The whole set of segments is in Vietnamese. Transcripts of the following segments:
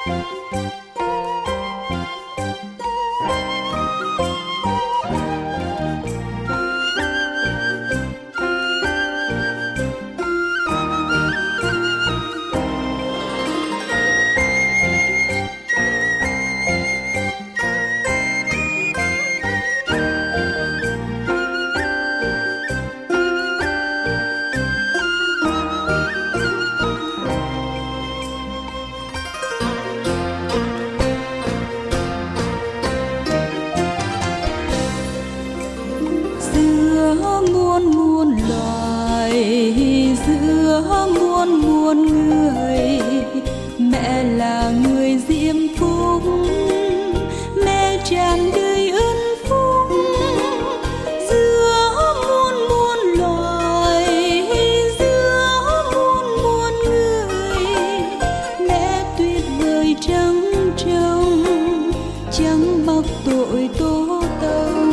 Giữa muôn muôn loài, giữa muôn muôn người, mẹ là người diễm phúc, mẹ tràn đầy ơn phúc. Giữa muôn muôn loài, giữa muôn muôn người, mẹ tuyệt vời trắng trong, trắng bọc tội tố tông.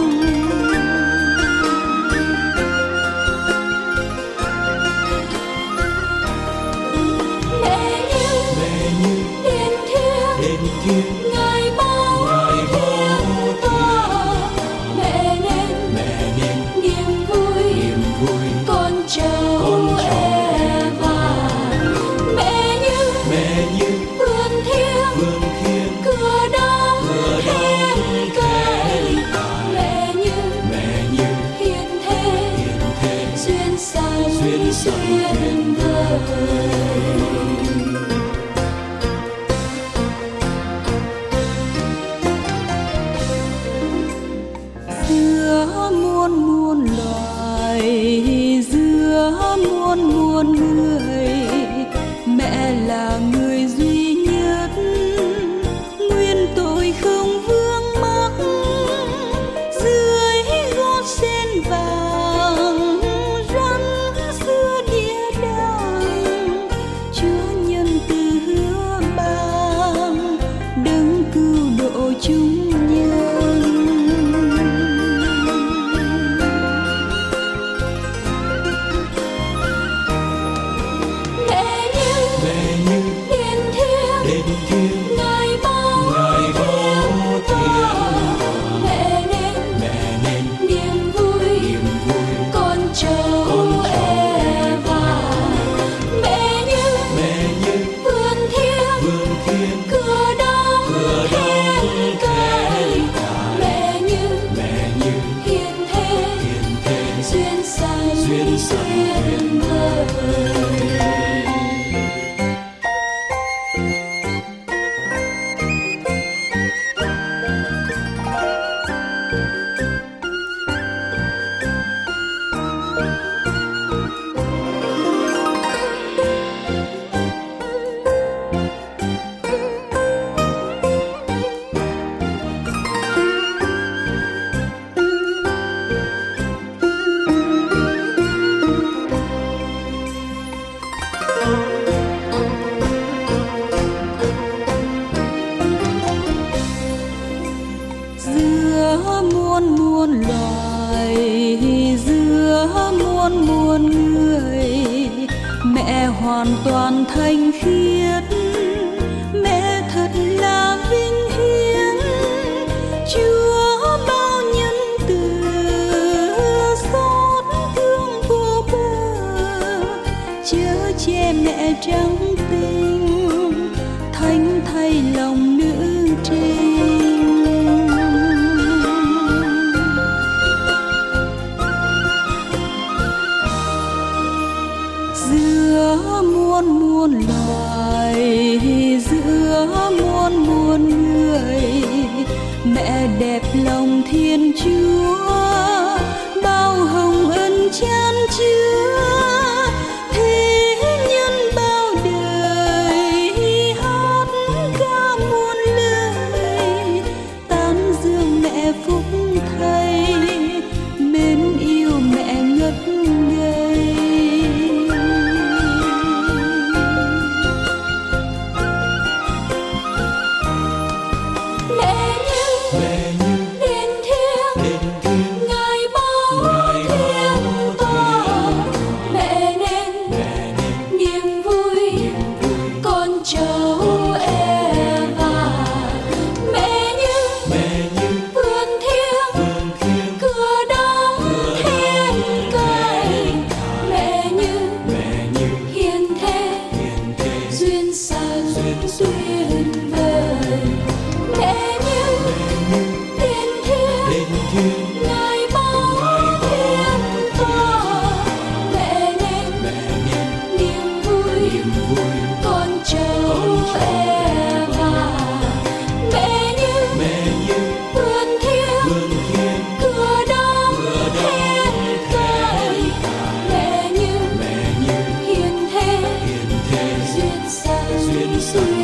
Ngài bao thiên tỏa, mẹ nên niềm vui con cháu Eva. Mẹ như vườn thiên cửa đóng then cài. Mẹ như hiền thế duyên san duyên vời. Giữa muôn muôn loài, giữa muôn muôn người, mẹ là người duy nhất, nguyên tội không vương mắc. Dưới gót sen vàng rắn xưa địa đàng, Chúa nhân từ hứa ban đấng cứu độ chúng nhân. Ngài bao thiên tỏa, mẹ nên niềm vui con cháu Eva. Mẹ như vườn thiên cửa đóng then cài. Mẹ như hiền thế duyên san duyên vời. Giữa muôn muôn loài, giữa muôn muôn người, mẹ hoàn toàn thanh khiết, mẹ thật là vinh hiển. Chúa bao nhân từ, xót thương vô bờ, chở che mẹ trắng tinh, thánh thay lòng nữ trinh. Giữa muôn muôn loài, giữa muôn muôn người, mẹ đẹp lòng Thiên Chúa, bao hồng ân chan chứa. Thế nhân bao đời hát ca muôn lời, tán dương mẹ phúc thay, mến yêu mẹ ngất ngây. Mẹ như đến thiên niềm vui con cháu Eva. Mẹ như vườn thiên cửa đóng then cài. Mẹ như hiền thế duyên dáng